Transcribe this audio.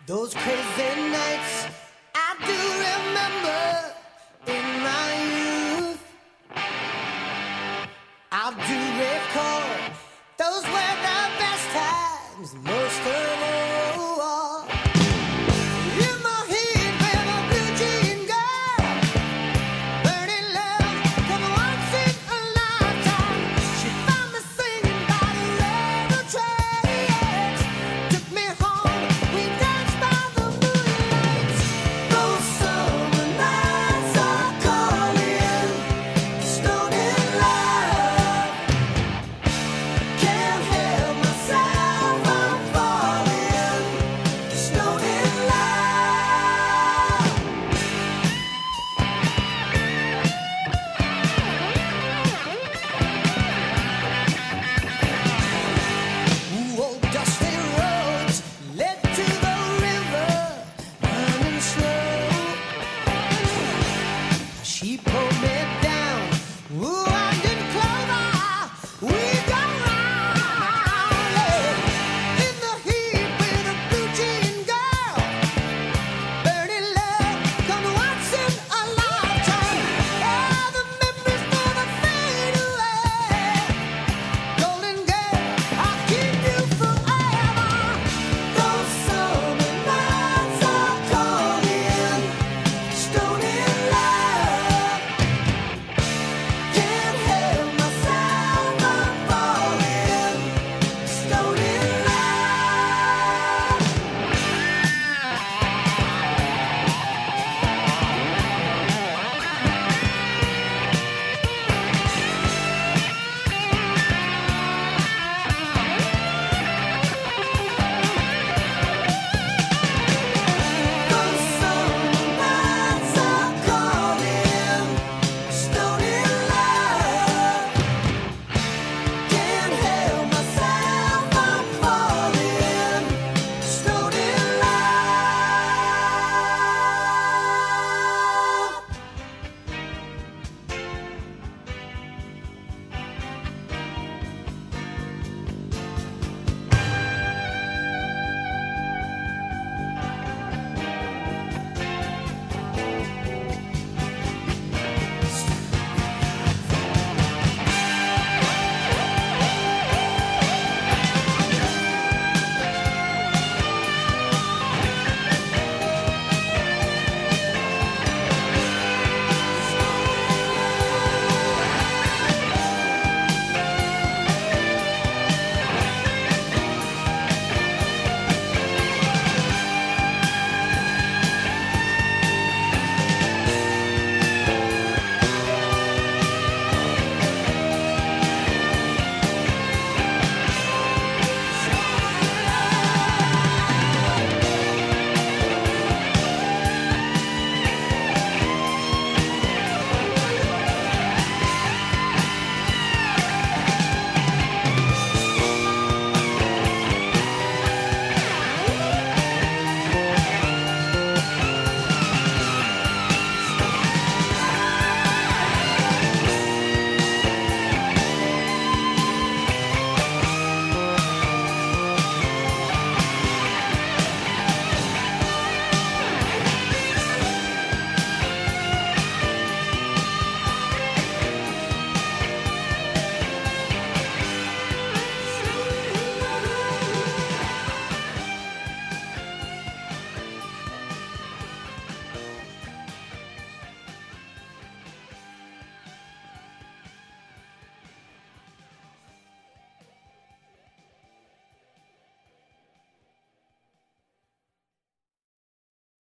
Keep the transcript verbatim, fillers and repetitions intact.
Those crazy nights I do remember in my youth. I do recall those were the best times, most of all. In my head, with a blue jean girl, burning love, 'cause once in a lifetime, she found me singing by the railroad tracks. Took me home, we danced by the moonlight. Those summer nights are calling, stoned in love. Can't help myself, I'm falling, stoned in love. Ooh, old dusty roads led to the river, running slow. She pulled